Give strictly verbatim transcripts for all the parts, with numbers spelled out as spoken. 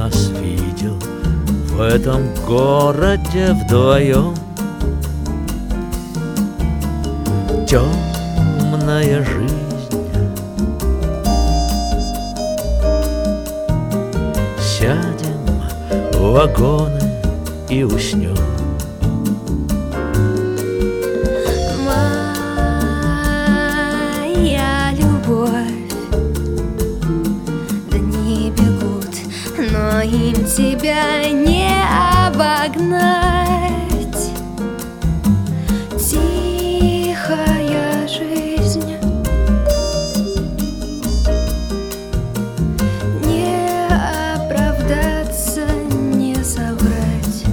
нас видел в этом городе вдвоем. Темная жизнь. Сядем в вагоны и уснем. Моя любовь, дни бегут, но им тебя не обогнать. Тихая жизнь, не оправдаться, не соврать.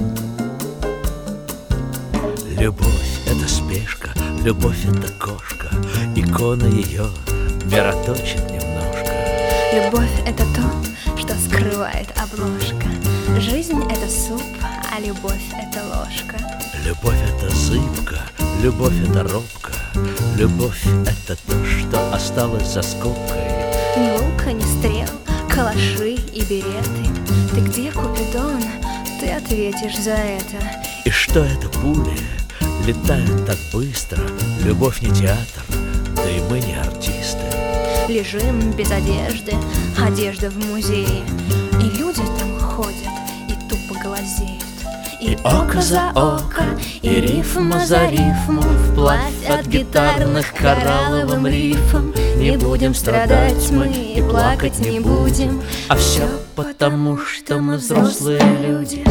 Любовь — это спешка, любовь — это кошка, икона ее мироточит немножко. Любовь — это то, что скрывает обложка. Жизнь — это суп, а любовь — это ложка. Любовь — это зыбка, любовь — это робка. Любовь — это то, что осталось за скобкой. Ни лука, ни стрел, калаши и береты. Ты где, Купидон? Ты ответишь за это. И что это пули летают так быстро? Любовь не театр, да и мы не артисты. Лежим без одежды, одежда в музее, и люди там ходят и тупо глазеют. И око за око, и рифма за рифму, вплавь от гитарных коралловым рифом. Не будем страдать мы и плакать не будем, а все потому, что мы взрослые люди.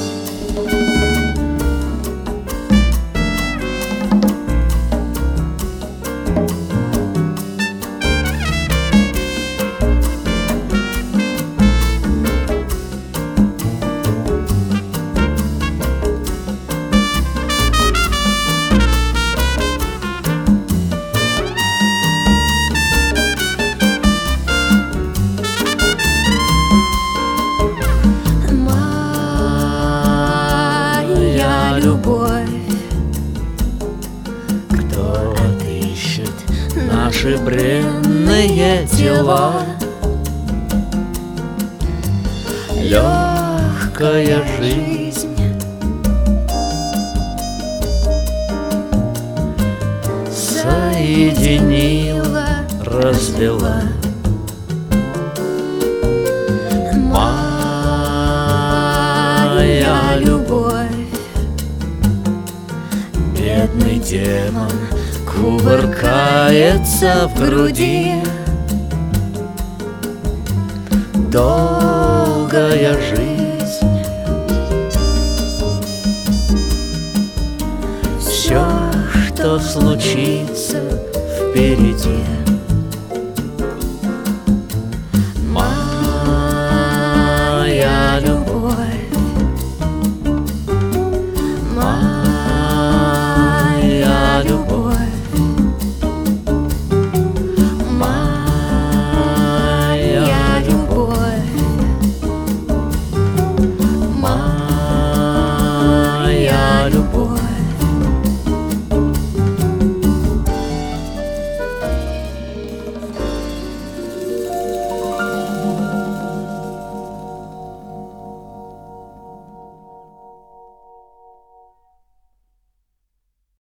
Любовь, кто отыщет наши бренные тела? Легкая жизнь соединила, развела. Моя любовь, бедный демон кувыркается в груди. Долгая жизнь, все, что случится впереди. Моя любовь, моя любовь, моя любовь, моя любовь.